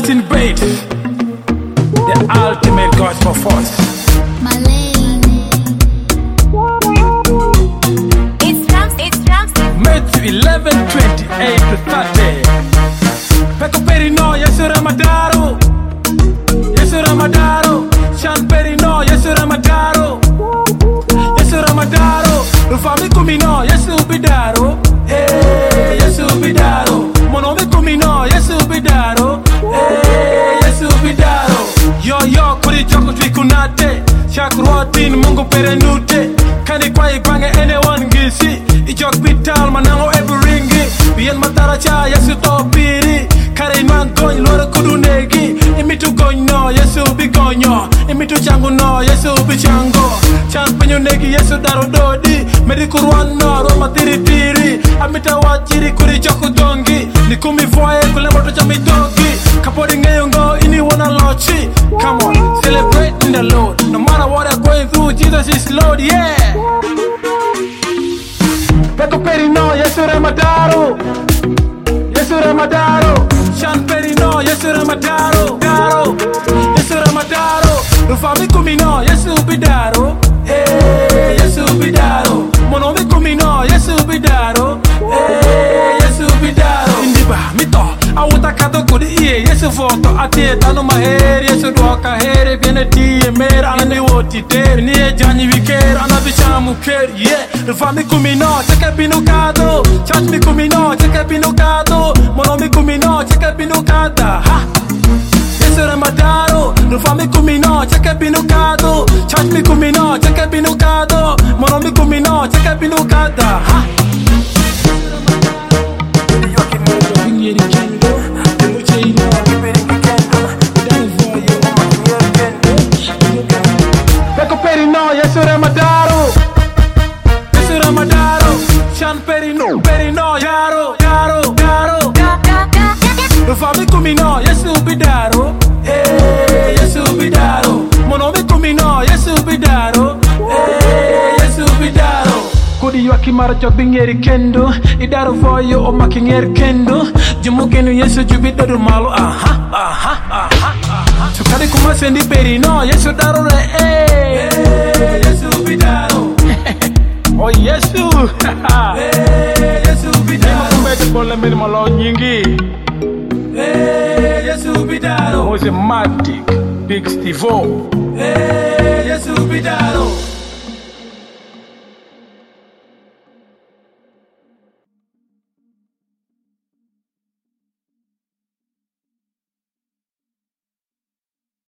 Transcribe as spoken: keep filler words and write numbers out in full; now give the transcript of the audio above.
Justin Bates, the ultimate gospel force. My lane. It's Rams, it's Rams. Matthew eleven, twenty-eight to thirty. Peko Perino, Yesu Ramadaro. Yesu Ramadaro. Sean Perino, Yesu Ramadaro. Yesu Ramadaro. Rufami Kumino, Yesu Bidaro. Hey, Yesu Bidaro. Monomi Kumino, Yesu Bidaro. Hey, Yesu Bidaro. Yo yo kuri choko twikunate. Chakruatin Mungu perenute. Kani kwa ipange anyone gisi. Ichok bital manango everingi. Bien matara cha Yesu topiri. Kare inwan gony loro kudunegi. Imitu gonyo Yesu bigonyo. Imitu changu no Yesu bichango. Chan penyo negi Yesu daro dodi. Medi kuruan no roma tiri tiri. Amita wajiri kuri choko dongi. Nikumi voye kule moto chami dogi. Kapodi ngeyongo ini wana lochi. Come on, celebrate in the Lord. No matter what I'm going through, Jesus is Lord, yeah. Peko Perino, Yesu Ramadaro. Yesu Ramadaro. Sean Perino, Yesu Ramadaro. Daro, Yesu Ramadaro. Rufami Kumino, Yesu Bidaro. Hey, Yesu Bidaro. Monomi Kumino, Yesu Bidaro. Hey, Yesu Bidaro. Indiba, mito. Awuta kato kudi iye Yesu foto ati tanu maheri Yesu doka heri viene tiye mer anani woti ter niye jani wiker anabichamu ker yeah Rufami kumino cheke binukado Chach mi kumino cheke binukado Mono mi kumino cheke binukada ha Yesu Ramadaro Rufami kumino cheke binukado Chach mi kumino cheke binukado Mono mi kumino cheke binukada ha Peko Perino, Yesu Ramadaro. Yesu Ramadaro. Sean Perino, Perino, Yaro, Yaro, Yaro. Rufami Kumino, Yesu Bidaro. Hey, Yesu Bidaro. Monomi Kumino, Yesu Bidaro. Hey, Yesu Bidaro. Kodi yaki mara jog bingeri kendo. Idaro voyo o makingeri kendo. Jumugenu Yesu jubidodo malo. Aha, aha, aha. Sukari kuma sendi Perino, Yesu daro re. Hey, Yesu Bidaro. Oh Yesu. Hey, Yesu Bidaro. Kumbe bola mimi malo nyingi. Hey, Yesu Bidaro. Mose Matic, Big Steve. Hey, Yesu Bidaro.